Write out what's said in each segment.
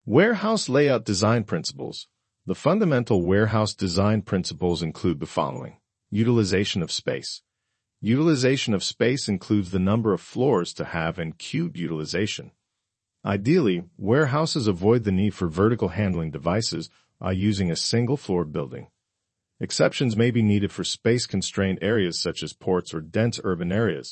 Warehouse layout design principles. The fundamental warehouse design principles include the following. Utilization of space. Utilization of space includes the number of floors to have and cube utilization. Ideally, warehouses avoid the need for vertical handling devices by using a single-floor building. Exceptions may be needed for space-constrained areas such as ports or dense urban areas.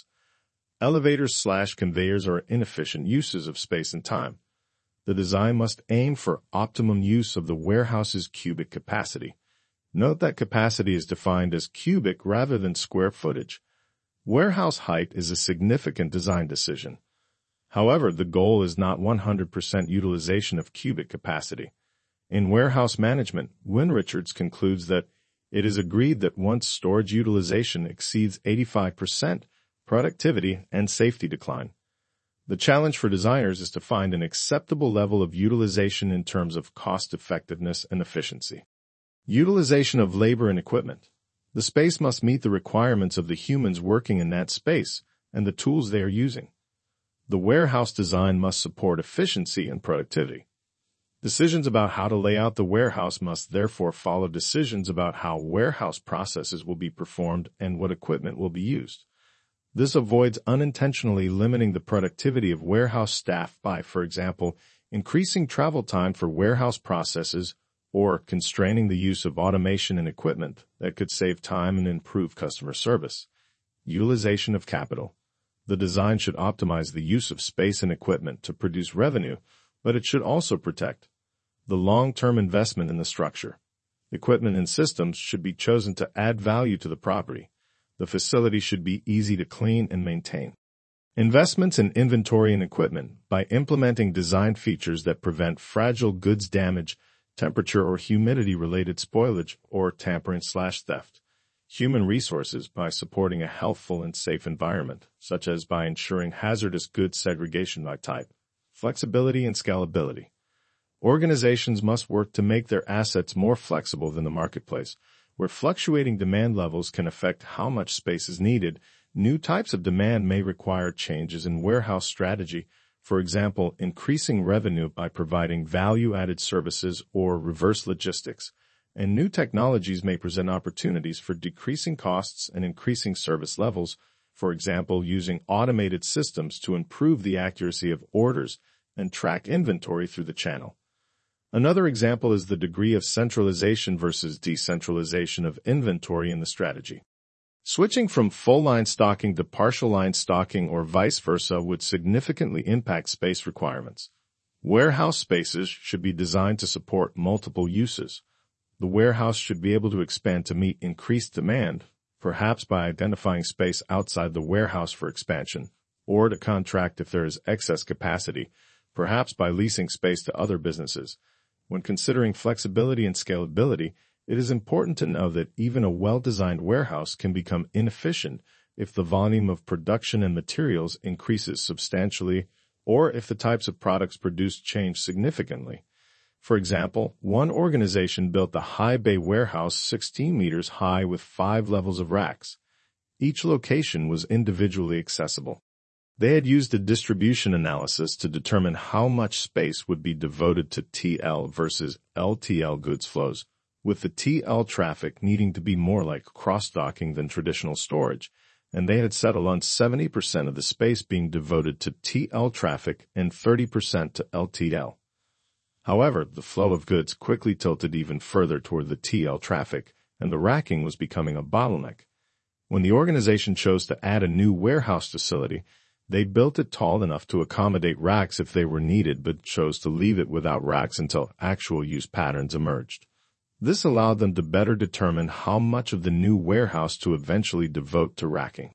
Elevators/conveyors are inefficient uses of space and time. The design must aim for optimum use of the warehouse's cubic capacity. Note that capacity is defined as cubic rather than square footage. Warehouse height is a significant design decision. However, the goal is not 100% utilization of cubic capacity. In warehouse management, Win Richards concludes that it is agreed that once storage utilization exceeds 85%, productivity and safety decline. The challenge for designers is to find an acceptable level of utilization in terms of cost-effectiveness and efficiency. Utilization of labor and equipment. The space must meet the requirements of the humans working in that space and the tools they are using. The warehouse design must support efficiency and productivity. Decisions about how to lay out the warehouse must therefore follow decisions about how warehouse processes will be performed and what equipment will be used. This avoids unintentionally limiting the productivity of warehouse staff by, for example, increasing travel time for warehouse processes or constraining the use of automation and equipment that could save time and improve customer service. Utilization of capital. The design should optimize the use of space and equipment to produce revenue, but it should also protect the long-term investment in the structure. Equipment and systems should be chosen to add value to the property. The facility should be easy to clean and maintain. Investments in inventory and equipment by implementing design features that prevent fragile goods damage, temperature or humidity-related spoilage, or tampering/theft. Human resources by supporting a healthful and safe environment, such as by ensuring hazardous goods segregation by type. Flexibility and scalability. Organizations must work to make their assets more flexible than the marketplace. Where fluctuating demand levels can affect how much space is needed, new types of demand may require changes in warehouse strategy, for example, increasing revenue by providing value-added services or reverse logistics. And new technologies may present opportunities for decreasing costs and increasing service levels, for example, using automated systems to improve the accuracy of orders and track inventory through the channel. Another example is the degree of centralization versus decentralization of inventory in the strategy. Switching from full-line stocking to partial-line stocking or vice versa would significantly impact space requirements. Warehouse spaces should be designed to support multiple uses. The warehouse should be able to expand to meet increased demand, perhaps by identifying space outside the warehouse for expansion, or to contract if there is excess capacity, perhaps by leasing space to other businesses. When considering flexibility and scalability, it is important to know that even a well-designed warehouse can become inefficient if the volume of production and materials increases substantially or if the types of products produced change significantly. For example, one organization built a high bay warehouse 16 meters high with 5 levels of racks. Each location was individually accessible. They had used a distribution analysis to determine how much space would be devoted to TL versus LTL goods flows, with the TL traffic needing to be more like cross-docking than traditional storage, and they had settled on 70% of the space being devoted to TL traffic and 30% to LTL. However, the flow of goods quickly tilted even further toward the TL traffic, and the racking was becoming a bottleneck. When the organization chose to add a new warehouse facility, they built it tall enough to accommodate racks if they were needed, but chose to leave it without racks until actual use patterns emerged. This allowed them to better determine how much of the new warehouse to eventually devote to racking.